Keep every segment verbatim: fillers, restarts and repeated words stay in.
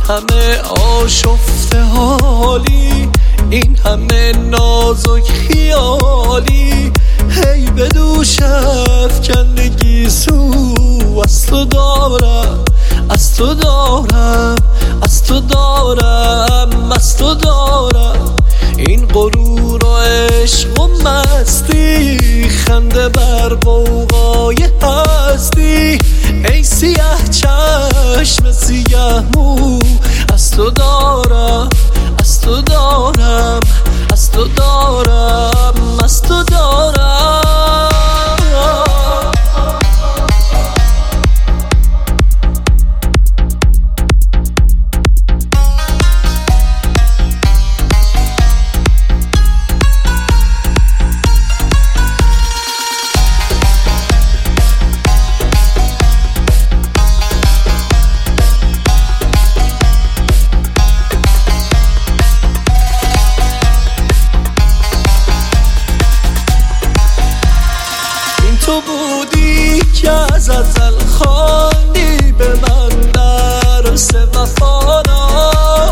همه آشفته حالی، این همه نازک خیالی، هی به دوش افکندگی سو از تو دارم، از تو دارم، از تو دارم، از تو دارم. این غرور و عشق و مستی، خنده بر غوغای هستی، ای سیه چشم سیه مو، از تو دارم، از تو دارم، از تو دارم، از تو دارم. تو بودی که از ازل خواندی به من درس وفانا،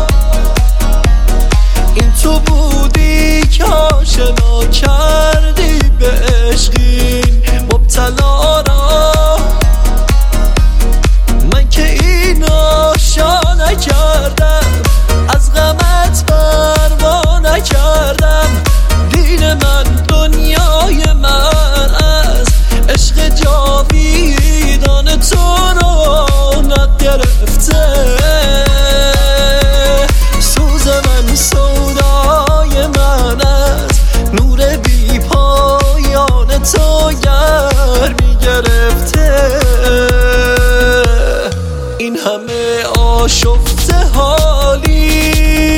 این تو بودی که آشنا کردی به عشقین مبتلا را، من که این آشا نکردم، از غمت پروا نکردم، دین من دنیای من عشق جاویدان تو رو نگرفته، سوز من سودای من از نور بی پایان تو گرمی گرفته. این همه آشفته حالی،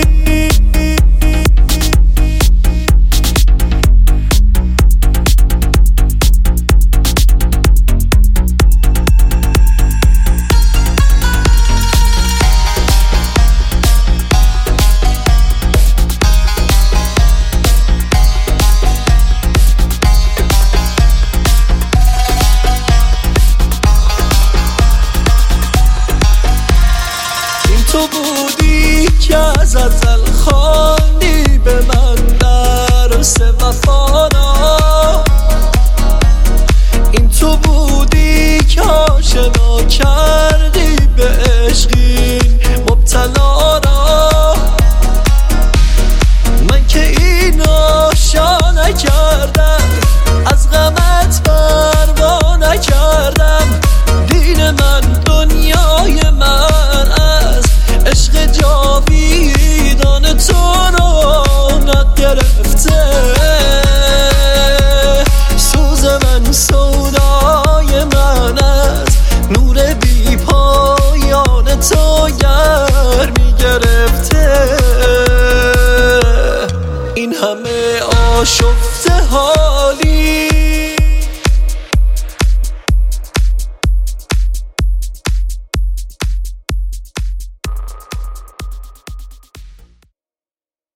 تو بودی که از ازل خواندی به من درس وفانا، این تو بودی که آشنا کردی به عشقین مبتلا را، من که این آشا نکردم، از غمت پروا نکردم، دین من دنیای من عشق جاویدان تو رو نگرفته، سوز من سودای من از نور بی پایان تو گرمی گرفته. این همه آشفته ها